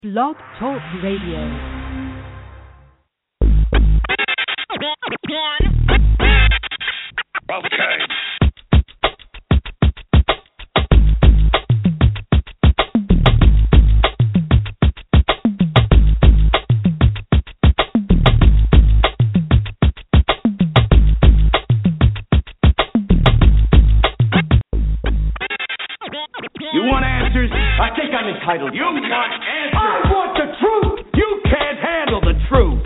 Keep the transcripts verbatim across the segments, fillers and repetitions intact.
Blog Talk Radio. Okay. You want answers? I think I'm entitled. You want answers? I want the truth. You can't handle the truth.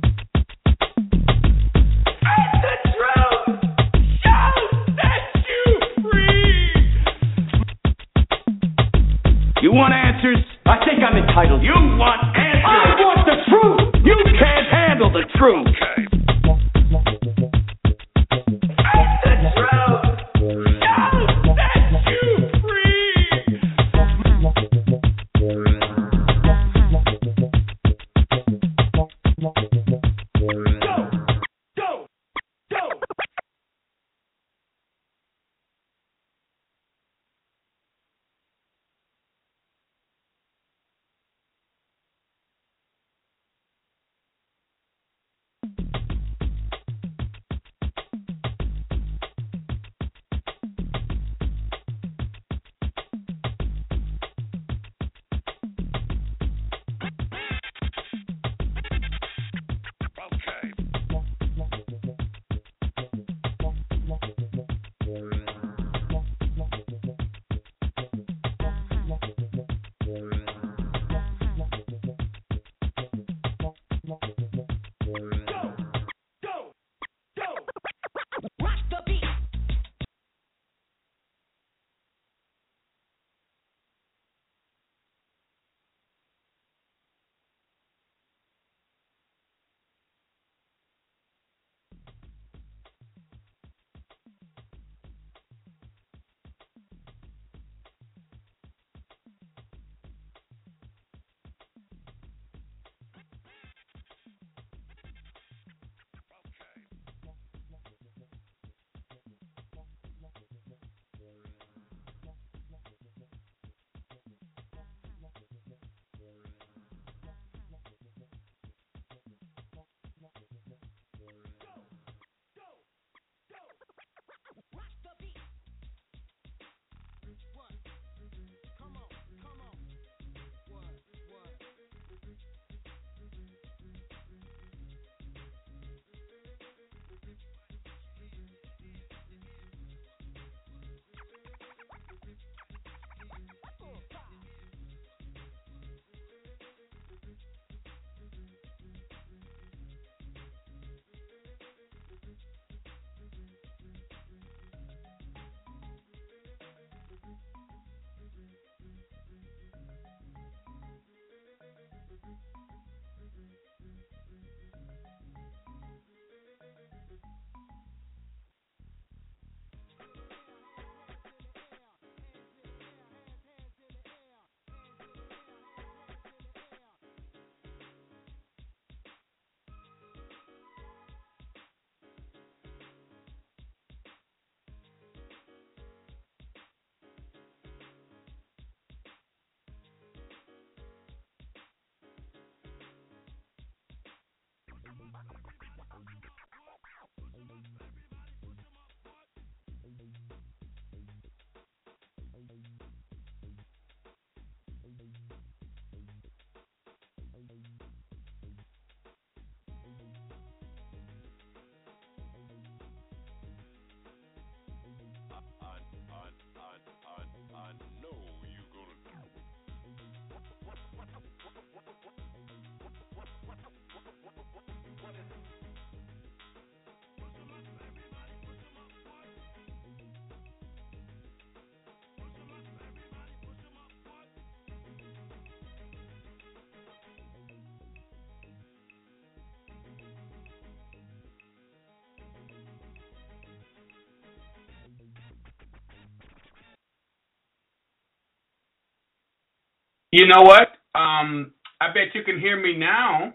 It's the truth. Shall set you free. You want answers? I think I'm entitled. You want answers? I want the truth. You can't handle the truth. Okay. You know what? Um, I bet you can hear me now.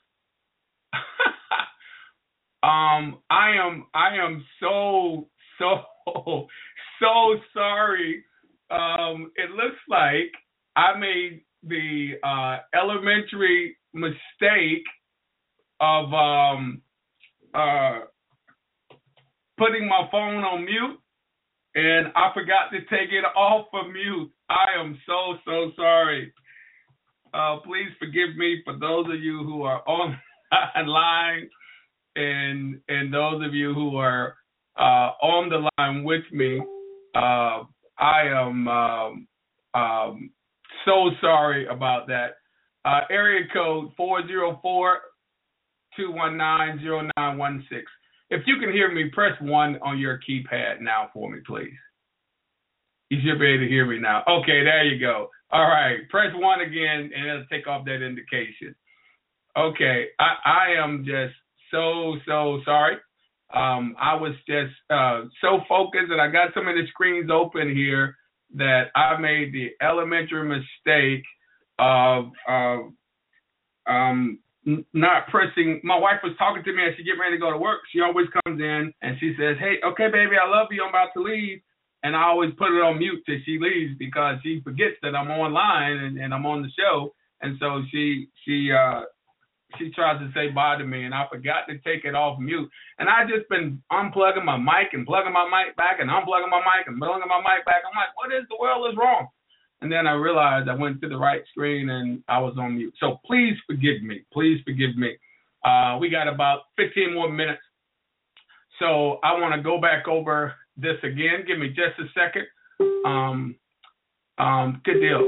um, I am I am so so so sorry. Um, it looks like I may the uh, elementary mistake of um, uh, putting my phone on mute, and I forgot to take it off of mute. I am so, so sorry. Uh, please forgive me for those of you who are online and and those of you who are uh, on the line with me. Uh, I am um, um, so sorry about that. Uh, area code four zero four, two one nine, zero nine one six. If you can hear me, press one on your keypad now for me, please. You should be able to hear me now. Okay, there you go. All right, press one again, and it'll take off that indication. Okay, I, I am just so, so sorry. Um, I was just uh, so focused, and I got so many screens open here that I made the elementary mistake of uh, um, n- not pressing. My wife was talking to me as she getting ready to go to work. She always comes in, and she says, hey, okay, baby, I love you. I'm about to leave. And I always put it on mute till she leaves because she forgets that I'm online and, and I'm on the show. And so she she uh, she tries to say bye to me, and I forgot to take it off mute. And I just been unplugging my mic and plugging my mic back and unplugging my mic and plugging my mic back. I'm like, what is the world is wrong? And then I realized I went to the right screen and I was on mute. So please forgive me. Please forgive me. Uh, we got about fifteen more minutes. So I want to go back over this again. Give me just a second. Um, um, good deal.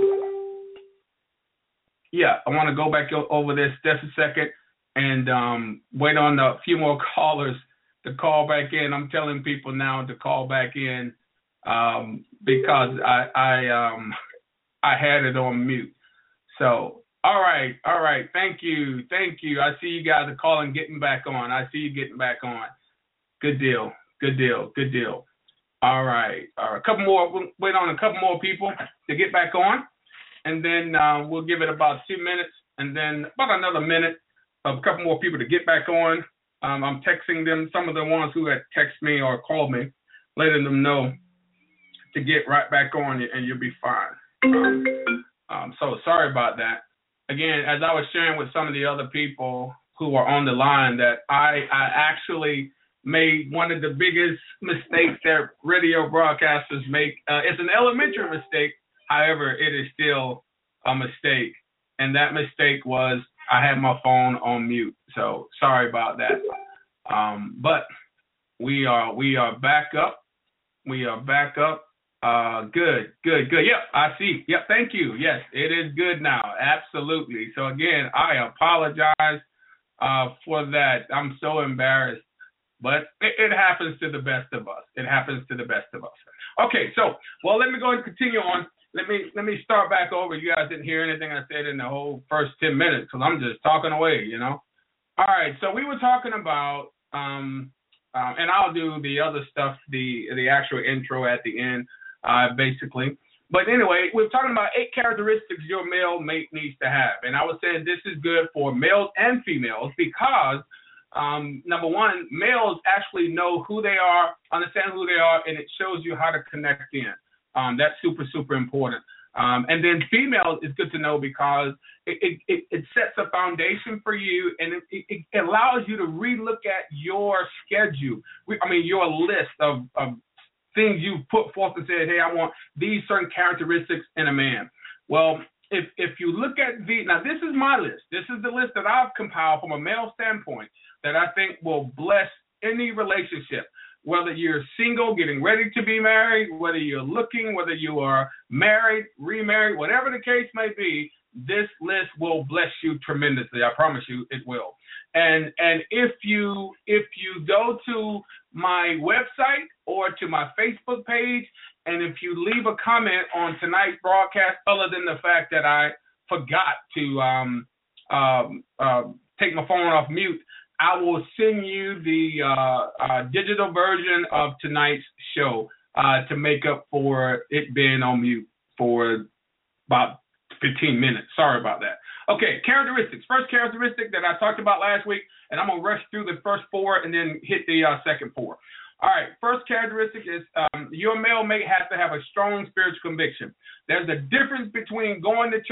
Yeah, I want to go back over this just a second and um, wait on a few more callers to call back in. I'm telling people now to call back in um, because I I um, I had it on mute. So, all right, all right. Thank you, thank you. I see you guys are calling, getting back on. I see you getting back on. Good deal, good deal, good deal. All right, all right. A couple more. We'll wait on a couple more people to get back on, and then uh, we'll give it about two minutes, and then about another minute of a couple more people to get back on. Um, I'm texting them, some of the ones who had texted me or called me, letting them know to get right back on, and you'll be fine. Um, um, so sorry about that. Again, as I was sharing with some of the other people who are on the line, that I, I actually made one of the biggest mistakes that radio broadcasters make. Uh, it's an elementary mistake. However, it is still a mistake. And that mistake was I had my phone on mute. So sorry about that. Um, but we are we are back up. We are back up. Uh, good, good, good. Yep, I see. Yep, thank you. Yes, it is good now. Absolutely. So again, I apologize uh, for that. I'm so embarrassed. But it, it happens to the best of us. It happens to the best of us. Okay, so, well, let me go and continue on. Let me let me start back over. You guys didn't hear anything I said in the whole first ten minutes because I'm just talking away, you know. All right, so we were talking about, um, um, and I'll do the other stuff, the the actual intro at the end, uh, basically. But anyway, we're talking about eight characteristics your male mate needs to have. And I was saying this is good for males and females because Um, number one, males actually know who they are, understand who they are, and it shows you how to connect in. Um, that's super, super important. Um, and then females is good to know because it, it, it sets a foundation for you, and it, it, it allows you to relook at your schedule. I mean, your list of, of things you put forth and said, hey, I want these certain characteristics in a man. Well, if if you look at the, now this is my list. This is the list that I've compiled from a male standpoint that I think will bless any relationship, whether you're single, getting ready to be married, whether you're looking, whether you are married, remarried, whatever the case may be, this list will bless you tremendously. I promise you it will. And and if you if you go to my website or to my Facebook page, and if you leave a comment on tonight's broadcast, other than the fact that I forgot to um, um, uh, take my phone off mute, I will send you the uh, uh, digital version of tonight's show uh, to make up for it being on mute for about fifteen minutes. Sorry about that. Okay, characteristics. First characteristic that I talked about last week, and I'm going to rush through the first four and then hit the uh, second four. All right, first characteristic is um, your male mate has to have a strong spiritual conviction. There's a difference between going to church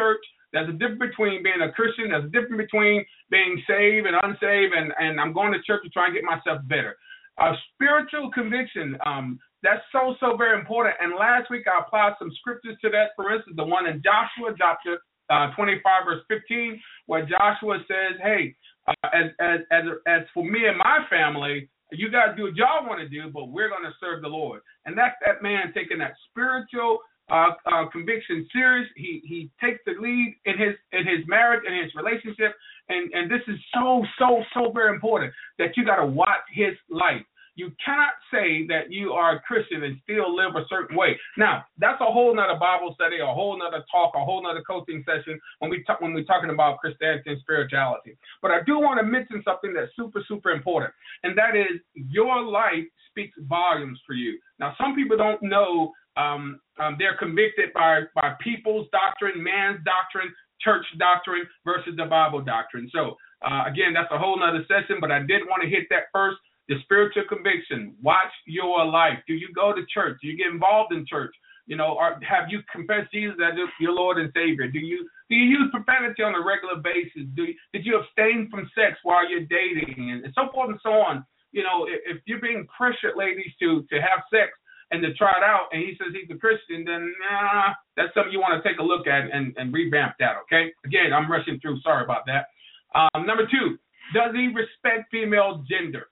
There's a difference between being a Christian. There's a difference between being saved and unsaved, and, and I'm going to church to try and get myself better. A spiritual conviction, um, that's so, so very important. And last week I applied some scriptures to that. For instance, the one in Joshua chapter uh, twenty-five, verse fifteen, where Joshua says, hey, uh, as, as, as, as for me and my family, you guys do what y'all want to do, but we're going to serve the Lord. And that's that man taking that spiritual uh, uh, conviction serious. He he takes the lead in his in his marriage and his relationship. And, and this is so, so, so very important that you got to watch his life. You cannot say that you are a Christian and still live a certain way. Now, that's a whole nother Bible study, a whole nother talk, a whole nother coaching session when we talk, when we're talking about Christianity and spirituality. But I do want to mention something that's super, super important, and that is your life speaks volumes for you. Now, some people don't know um, um, they're convicted by, by people's doctrine, man's doctrine, church doctrine versus the Bible doctrine. So, uh, again, that's a whole nother session, but I did want to hit that first. The spiritual conviction. Watch your life. Do you go to church? Do you get involved in church? You know, or have you confessed Jesus as your Lord and Savior? Do you do you use profanity on a regular basis? Do you, did you abstain from sex while you're dating, and, and so forth and so on? You know, if, if you're being pressured, ladies, to to have sex and to try it out, and he says he's a Christian, then nah, that's something you want to take a look at and, and revamp that. Okay. Again, I'm rushing through. Sorry about that. Um, number two, does he respect female gender?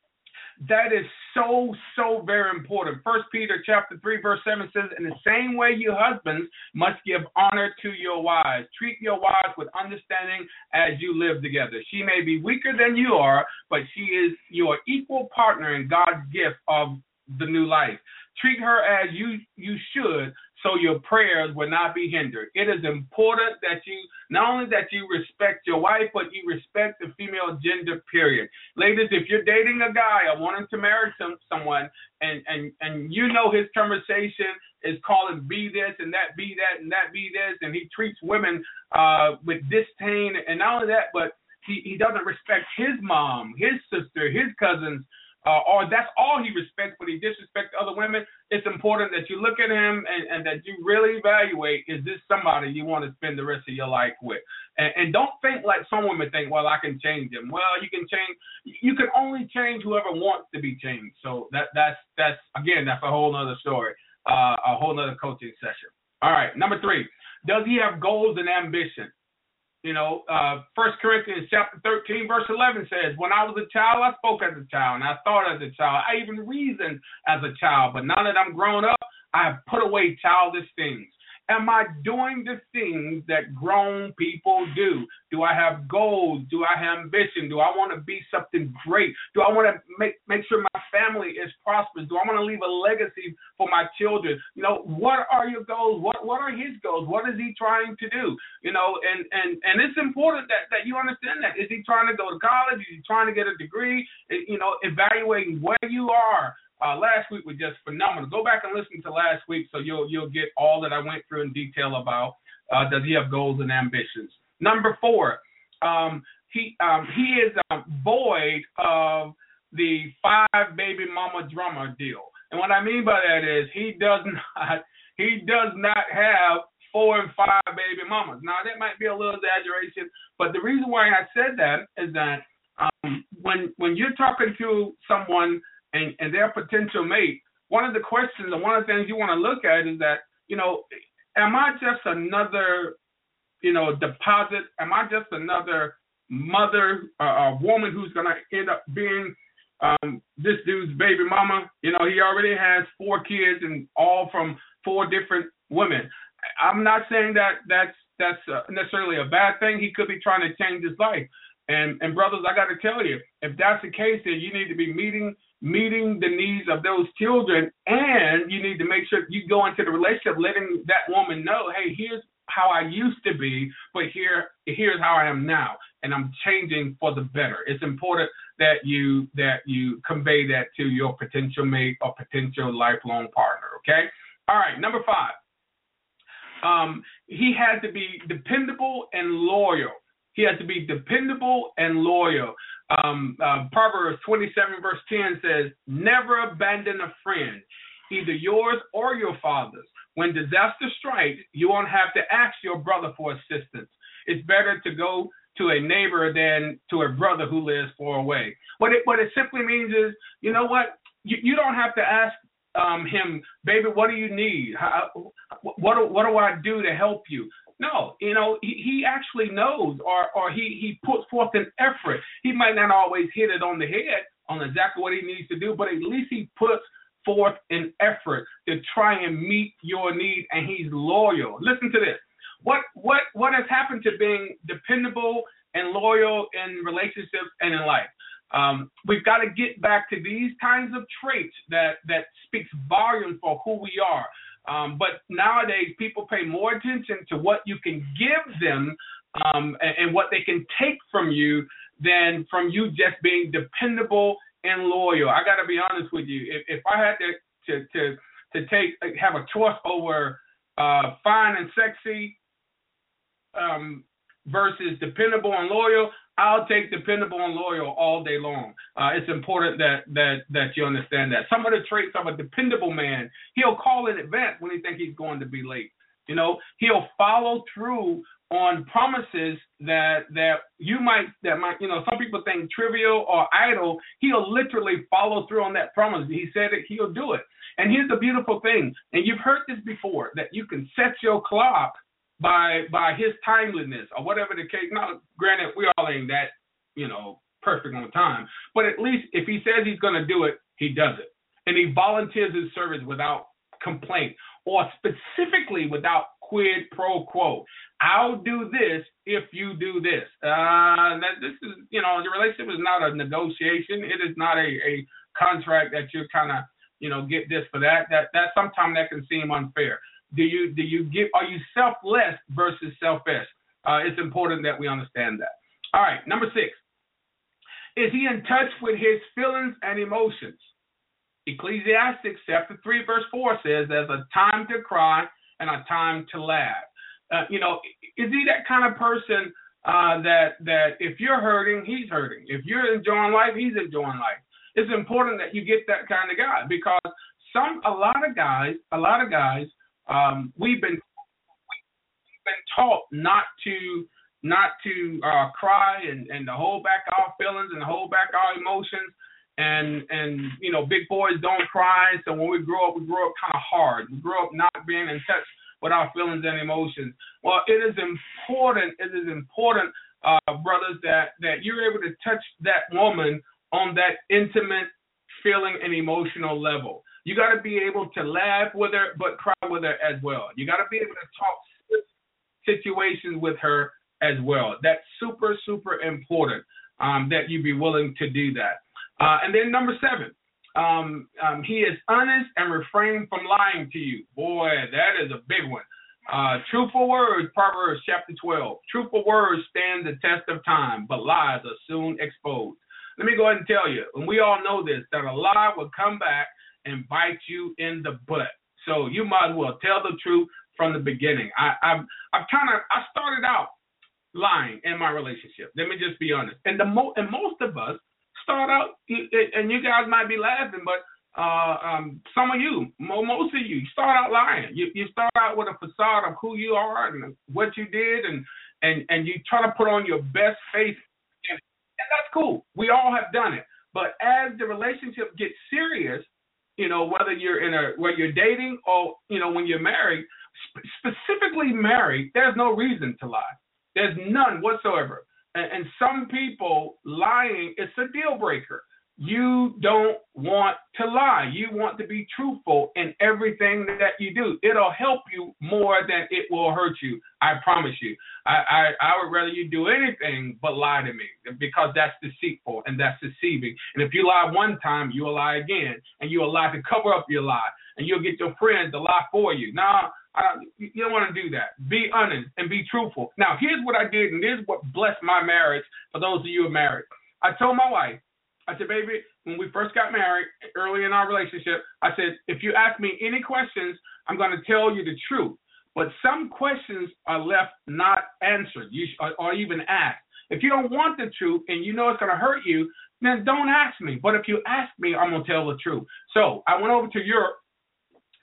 That is so, so very important. First Peter chapter three, verse seven says, in the same way you husbands must give honor to your wives. Treat your wives with understanding as you live together. She may be weaker than you are, but she is your equal partner in God's gift of the new life. Treat her as you, you should, so your prayers will not be hindered. It is important that you, not only that you respect your wife, but you respect the female gender, period. Ladies, if you're dating a guy or wanting to marry some, someone, and, and, and you know his conversation is calling be this and that be that and that be this, and he treats women uh, with disdain, and not only that, but he, he doesn't respect his mom, his sister, his cousins, Uh, or that's all he respects, but he disrespects other women. It's important that you look at him and, and that you really evaluate, is this somebody you want to spend the rest of your life with? And, and don't think like some women think, well, I can change him. Well, you can change. You can only change whoever wants to be changed. So that that's, that's again, that's a whole other story, uh, a whole other coaching session. All right, number three, does he have goals and ambition? You know, uh, First Corinthians chapter thirteen, verse eleven says, when I was a child, I spoke as a child, and I thought as a child. I even reasoned as a child. But now that I'm grown up, I have put away childish things. Am I doing the things that grown people do? Do I have goals? Do I have ambition? Do I want to be something great? Do I want to make, make sure my family is prosperous? Do I want to leave a legacy for my children? You know, what are your goals? What what are his goals? What is he trying to do? You know, and, and, and it's important that, that you understand that. Is he trying to go to college? Is he trying to get a degree? You know, evaluating where you are. Uh, last week was just phenomenal. Go back and listen to last week so you'll you'll get all that I went through in detail about uh, does he have goals and ambitions. Number four, um, he um, he is um, void of the five baby mama drama deal. And what I mean by that is he does not he does not have four and five baby mamas. Now that might be a little exaggeration, but the reason why I said that is that um, when when you're talking to someone And, and their potential mate, one of the questions and one of the things you want to look at is that, you know, am I just another, you know, deposit? Am I just another mother, uh, a woman who's going to end up being um, this dude's baby mama? You know, he already has four kids and all from four different women. I'm not saying that that's, that's uh, necessarily a bad thing. He could be trying to change his life. And, and brothers, I got to tell you, if that's the case, then you need to be meeting meeting the needs of those children, and you need to make sure you go into the relationship letting that woman know, hey, here's how I used to be, but here here's how I am now, and I'm changing for the better. It's important that you that you convey that to your potential mate or potential lifelong partner, okay? All right, number five. Um, he had to be dependable and loyal. He has to be dependable and loyal. Um, uh, Proverbs twenty-seven, verse ten says, never abandon a friend, either yours or your father's. when disaster strikes, you won't have to ask your brother for assistance. It's better to go to a neighbor than to a brother who lives far away. What it what it simply means is, you know what? You, you don't have to ask um, him, baby, what do you need? How, what do, what do I do to help you? No, you know, he, he actually knows, or or he, he puts forth an effort. He might not always hit it on the head on exactly what he needs to do, but at least he puts forth an effort to try and meet your need, and he's loyal. Listen to this. What what what has happened to being dependable and loyal in relationships and in life? Um, we've got to get back to these kinds of traits that, that speaks volumes for who we are. Um, but nowadays, people pay more attention to what you can give them um, and, and what they can take from you than from you just being dependable and loyal. I got to be honest with you. If, if I had to to to, to take have a choice over uh, fine and sexy um, versus dependable and loyal, I'll take dependable and loyal all day long. Uh, it's important that that that you understand that. Some of the traits of a dependable man, he'll call in advance when he thinks he's going to be late. You know, he'll follow through on promises that that you might that might you know some people think trivial or idle. He'll literally follow through on that promise. He said it, he'll do it. And here's the beautiful thing, and you've heard this before, that you can set your clock by by his timeliness or whatever the case. Now, granted, we all ain't that, you know, perfect on time, but at least if he says he's going to do it, he does it. And he volunteers his service without complaint, or specifically without quid pro quo. I'll do this if you do this. Uh, that, this is, you know, the relationship is not a negotiation. It is not a, a contract that you're kind of, you know, get this for that. That that sometimes that can seem unfair. Do you do you give? Are you selfless versus selfish? Uh, it's important that we understand that. All right, number six. Is he in touch with his feelings and emotions? Ecclesiastes chapter three verse four says there's a time to cry and a time to laugh. Uh, you know, is he that kind of person uh, that that if you're hurting, he's hurting. If you're enjoying life, he's enjoying life. It's important that you get that kind of guy, because some a lot of guys, a lot of guys. Um, we've been we've been taught not to not to uh, cry and, and to hold back our feelings and hold back our emotions, and and you know, big boys don't cry. So when we grow up, we grow up kind of hard. We grow up not being in touch with our feelings and emotions. Well, it is important. It is important, uh, brothers, that that you're able to touch that woman on that intimate feeling and emotional level. You got to be able to laugh with her, but cry with her as well. You got to be able to talk situations with her as well. That's super, super important um, that you be willing to do that. Uh, and then number seven, um, um, he is honest and refrain from lying to you. Boy, that is a big one. Uh, truthful words, Proverbs chapter twelve. Truthful words stand the test of time, but lies are soon exposed. Let me go ahead and tell you, and we all know this, that a lie will come back and bite you in the butt. So you might as well tell the truth from the beginning. I, I've, I've kind of, I started out lying in my relationship. Let me just be honest. And the mo- and most of us start out, and you guys might be laughing, but uh, um, some of you, most of you, start out lying. You, you start out with a facade of who you are and what you did, and and and you try to put on your best face, and, and that's cool. We all have done it. But as the relationship gets serious, you know, whether you're in a, where you're dating or, you know, when you're married, sp- specifically married, there's no reason to lie. There's none whatsoever. And, and some people lying, it's a deal breaker. You don't want to lie. You want to be truthful in everything that you do. It'll help you more than it will hurt you. I promise you. I, I, I would rather you do anything but lie to me, because that's deceitful and that's deceiving. And if you lie one time, you'll lie again, and you'll lie to cover up your lie, and you'll get your friends to lie for you. Now, I, you don't want to do that. Be honest and be truthful. Now, here's what I did, and this is what blessed my marriage for those of you who are married. I told my wife, I said, baby, when we first got married, early in our relationship, I said, if you ask me any questions, I'm going to tell you the truth. But some questions are left not answered, you sh- or, or even asked. If you don't want the truth and you know it's going to hurt you, then don't ask me. But if you ask me, I'm going to tell the truth. So I went over to Europe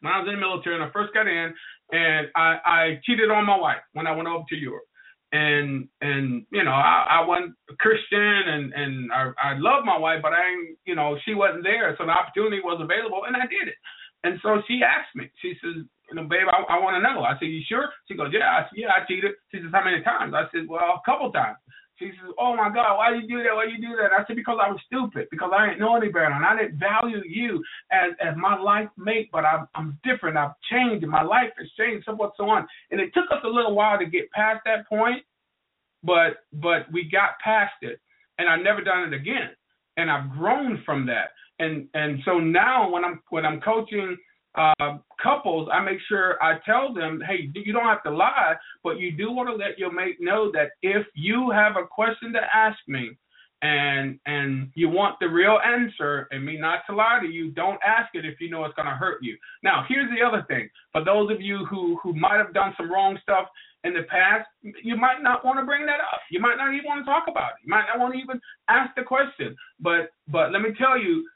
when I was in the military and I first got in, and I, I cheated on my wife when I went over to Europe. And, and you know, I, I wasn't a Christian, and, and I, I loved my wife, but I ain't, you know, she wasn't there. So the opportunity was available, and I did it. And so she asked me, she says, you know, babe, I, I want to know. I said, you sure? She goes, yeah. I said, yeah, I cheated. She says, how many times? I said, well, a couple times. She says, oh, my God, why you do that? Why you do that? I said, because I was stupid, because I didn't know any better, and I didn't value you as, as my life mate, but I'm, I'm different. I've changed, and my life has changed, so forth, so on. And it took us a little while to get past that point, but but we got past it, and I've never done it again, and I've grown from that. And and so now when I'm when I'm coaching Uh, couples, I make sure I tell them, hey, you don't have to lie, but you do want to let your mate know that if you have a question to ask me and and you want the real answer and me not to lie to you, don't ask it if you know it's going to hurt you. Now, here's the other thing. For those of you who, who might have done some wrong stuff in the past, you might not want to bring that up. You might not even want to talk about it. You might not want to even ask the question. But but let me tell you,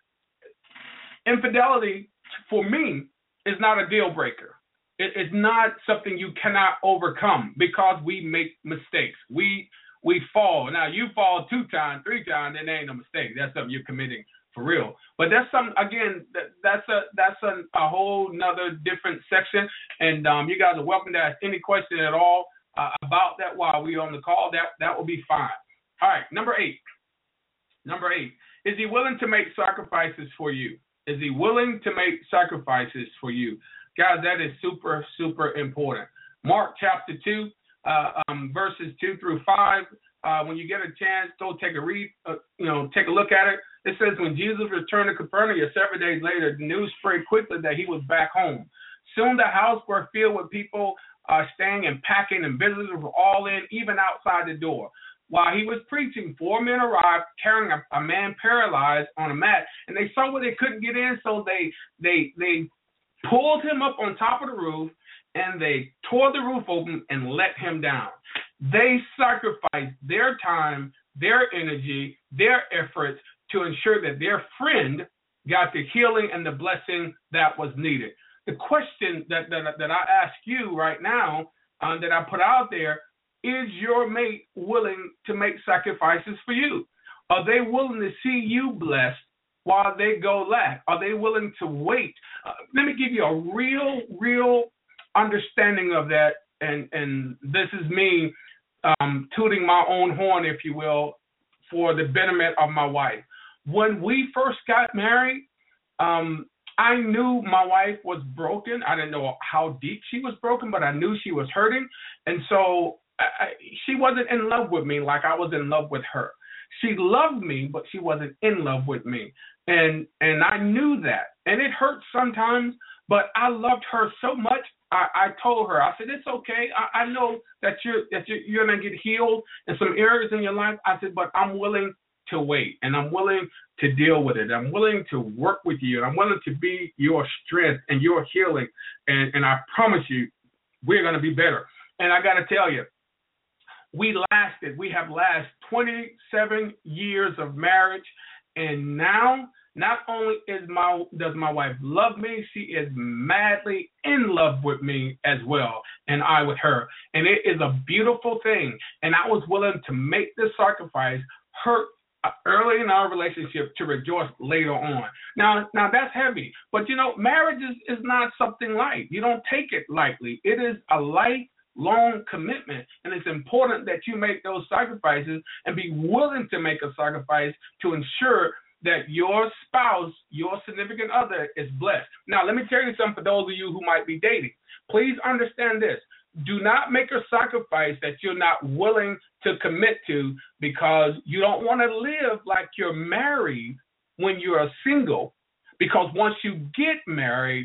infidelity, for me, is not a deal breaker. It, it's not something you cannot overcome because we make mistakes. We we fall. Now, you fall two times, three times, then there ain't no mistake. That's something you're committing for real. But that's some again. That, that's a that's a, a whole nother different section. And um, you guys are welcome to ask any question at all uh, about that while we're on the call. That that will be fine. All right, number eight. Number eight. Is he willing to make sacrifices for you? Is he willing to make sacrifices for you? Guys, that is super, super important. Mark chapter two, uh, um, verses two through five. Uh, when you get a chance, go take a read, uh, you know, take a look at it. It says, when Jesus returned to Capernaum several days later, the news spread quickly that he was back home. Soon the house were filled with people uh, staying and packing, and visitors were all in, even outside the door. While he was preaching, four men arrived carrying a, a man paralyzed on a mat, and they saw where they couldn't get in, so they they they pulled him up on top of the roof, and they tore the roof open and let him down. They sacrificed their time, their energy, their efforts to ensure that their friend got the healing and the blessing that was needed. The question that that, that I ask you right now, uh, that I put out there, is your mate willing to make sacrifices for you? Are they willing to see you blessed while they go lack? Are they willing to wait? Uh, let me give you a real, real understanding of that, and, and this is me um, tooting my own horn, if you will, for the betterment of my wife. When we first got married, um, I knew my wife was broken. I didn't know how deep she was broken, but I knew she was hurting, and so I, she wasn't in love with me like I was in love with her. She loved me, but she wasn't in love with me. And and I knew that. And it hurt sometimes, but I loved her so much. I, I told her, I said, it's okay. I, I know that you're that you're, you're going to get healed in some areas in your life. I said, but I'm willing to wait, and I'm willing to deal with it. I'm willing to work with you, and I'm willing to be your strength and your healing. And, and I promise you, we're going to be better. And I got to tell you, we lasted, we have lasted twenty-seven years of marriage, and now not only is my does my wife love me, she is madly in love with me as well, and I with her. And it is a beautiful thing, and I was willing to make this sacrifice, hurt early in our relationship, to rejoice later on. Now, now that's heavy, but you know, marriage is, is not something light. You don't take it lightly. It is a light, long commitment, and it's important that you make those sacrifices and be willing to make a sacrifice to ensure that your spouse, your significant other, is blessed. Now, let me tell you something for those of you who might be dating. Please understand this. Do not make a sacrifice that you're not willing to commit to because you don't want to live like you're married when you're single, because once you get married,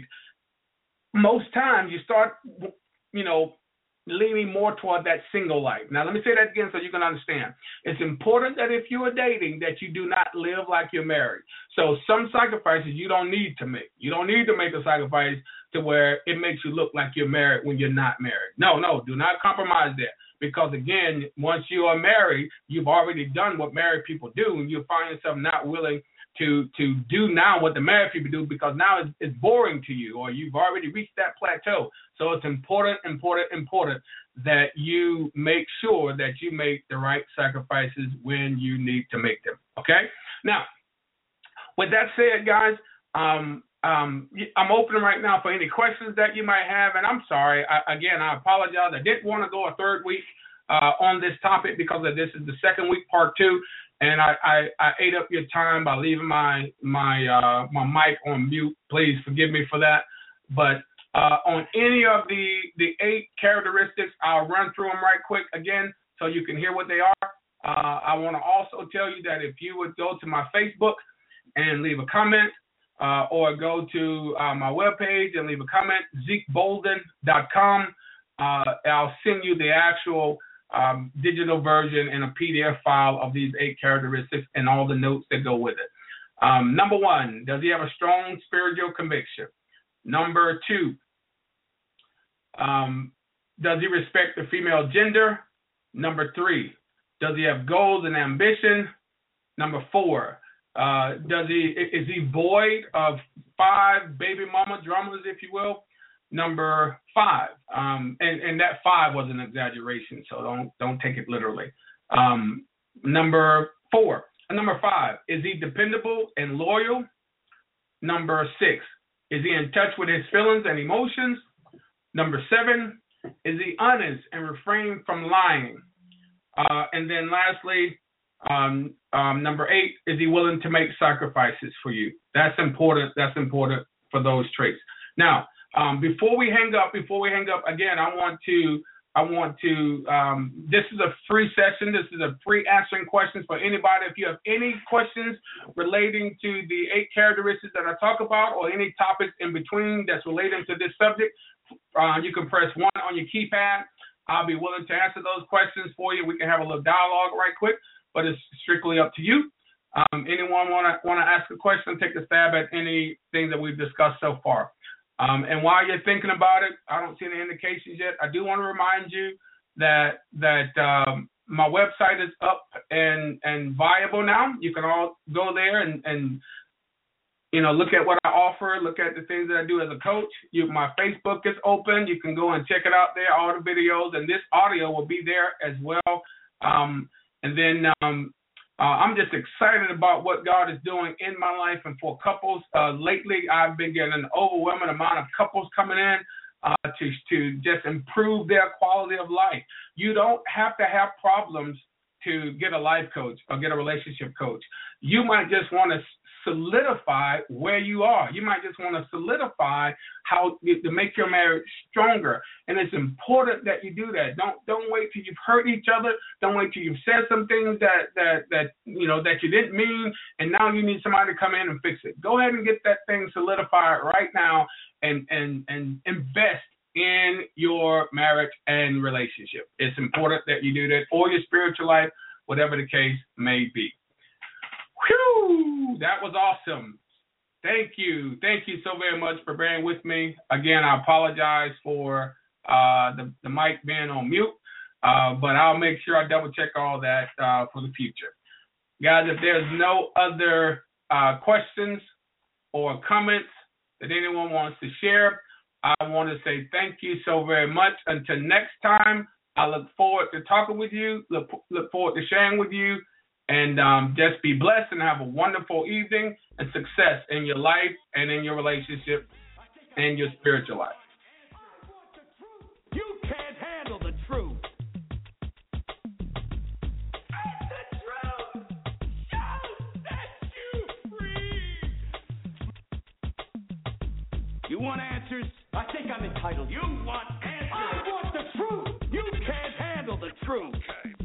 most times you start, you know, leaning more toward that single life. Now, let me say that again so you can understand. It's important that if you are dating, that you do not live like you're married. So some sacrifices you don't need to make. You don't need to make a sacrifice to where it makes you look like you're married when you're not married. No, no, do not compromise that. Because, again, once you are married, you've already done what married people do, and you find yourself not willing to to do now what the married people do, because now it's, it's boring to you, or you've already reached that plateau. So it's important, important, important that you make sure that you make the right sacrifices when you need to make them. Okay? Now, with that said, guys, um, um, I'm open right now for any questions that you might have. And I'm sorry, I, again, I apologize. I didn't want to go a third week uh, on this topic because of this is the second week, part two. And I, I, I ate up your time by leaving my my uh, my mic on mute. Please forgive me for that. But uh, on any of the, the eight characteristics, I'll run through them right quick again so you can hear what they are. Uh, I want to also tell you that if you would go to my Facebook and leave a comment, uh, or go to uh, my webpage and leave a comment, zeke bolden dot com, uh, I'll send you the actual Um, digital version and a P D F file of these eight characteristics and all the notes that go with it. Um, number one, does he have a strong spiritual conviction? Number two, um, does he respect the female gender? Number three, does he have goals and ambition? Number four, uh, does he is he void of five baby mama dramas, if you will? Number five, um, and, and that five was an exaggeration, so don't don't take it literally. Um, number four, number five, is he dependable and loyal? Number six, is he in touch with his feelings and emotions? Number seven, is he honest and refrain from lying? Uh, and then lastly, um, um, number eight, is he willing to make sacrifices for you? That's important. That's important for those traits. Now, Um, before we hang up, before we hang up, again, I want to, I want to, um, this is a free session. This is a free answering questions for anybody. If you have any questions relating to the eight characteristics that I talk about, or any topics in between that's related to this subject, uh, you can press one on your keypad. I'll be willing to answer those questions for you. We can have a little dialogue right quick, but it's strictly up to you. Um, anyone want to want to ask a question, take a stab at anything that we've discussed so far. Um, and while you're thinking about it, I don't see any indications yet. I do want to remind you that that um, my website is up and and viable now. You can all go there and, and you know look at what I offer, look at the things that I do as a coach. You, my Facebook is open. You can go and check it out there, all the videos, and this audio will be there as well. Um, and then um, Uh, I'm just excited about what God is doing in my life and for couples. Uh, lately, I've been getting an overwhelming amount of couples coming in uh, to, to just improve their quality of life. You don't have to have problems to get a life coach or get a relationship coach. You might just want to solidify where you are. You might just want to solidify how to make your marriage stronger. And it's important that you do that. Don't don't wait till you've hurt each other. Don't wait till you've said some things that that that you know that you didn't mean, and now you need somebody to come in and fix it. Go ahead and get that thing solidified right now, and and and invest in your marriage and relationship. It's important that you do that for your spiritual life, whatever the case may be. Whew, that was awesome. Thank you. Thank you so very much for bearing with me. Again, I apologize for uh, the, the mic being on mute, uh, but I'll make sure I double check all that uh, for the future. Guys, if there's no other uh, questions or comments that anyone wants to share, I want to say thank you so very much. Until next time, I look forward to talking with you, look, look forward to sharing with you. And um, just be blessed and have a wonderful evening and success in your life and in your relationship and your spiritual life. You can't handle the truth. It's the truth. Shall set you free. You want answers? I think I'm entitled. You want answers? I want the truth. You can't handle the truth. Okay.